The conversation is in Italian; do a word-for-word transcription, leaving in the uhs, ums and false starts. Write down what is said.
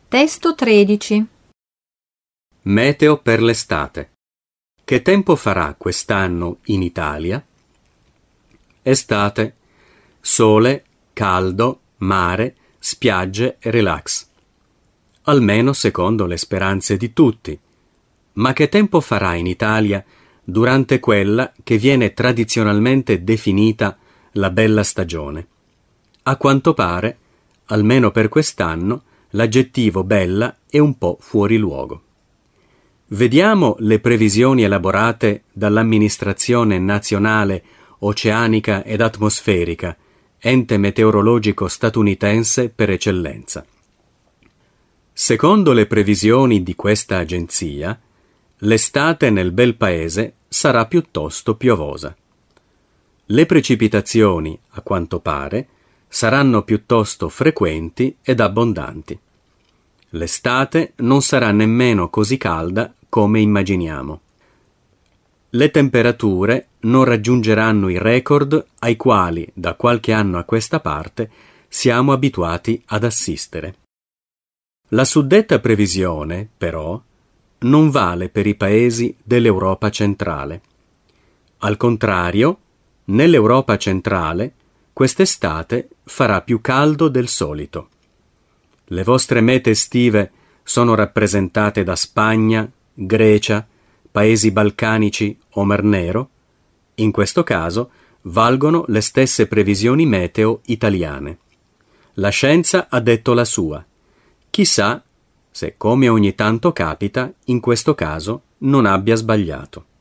Testo tredici. Meteo per l'estate. Che tempo farà quest'anno in Italia? Estate. Sole, caldo, mare, spiagge e relax. Almeno secondo le speranze di tutti. Ma che tempo farà in Italia durante quella che viene tradizionalmente definita la bella stagione? A quanto pare, almeno per quest'anno, l'aggettivo bella è un po' fuori luogo. Vediamo le previsioni elaborate dall'Amministrazione Nazionale Oceanica ed Atmosferica, ente meteorologico statunitense per eccellenza. Secondo le previsioni di questa agenzia, l'estate nel bel paese sarà piuttosto piovosa. Le precipitazioni, a quanto pare, saranno piuttosto frequenti ed abbondanti. L'estate non sarà nemmeno così calda come immaginiamo. Le temperature non raggiungeranno i record ai quali da qualche anno a questa parte siamo abituati ad assistere. La suddetta previsione, però, non vale per i paesi dell'Europa centrale. Al contrario, nell'Europa centrale quest'estate farà più caldo del solito. Le vostre mete estive sono rappresentate da Spagna, Grecia, paesi balcanici o Mar Nero? In questo caso valgono le stesse previsioni meteo italiane. La scienza ha detto la sua. Chissà se, come ogni tanto capita, in questo caso non abbia sbagliato.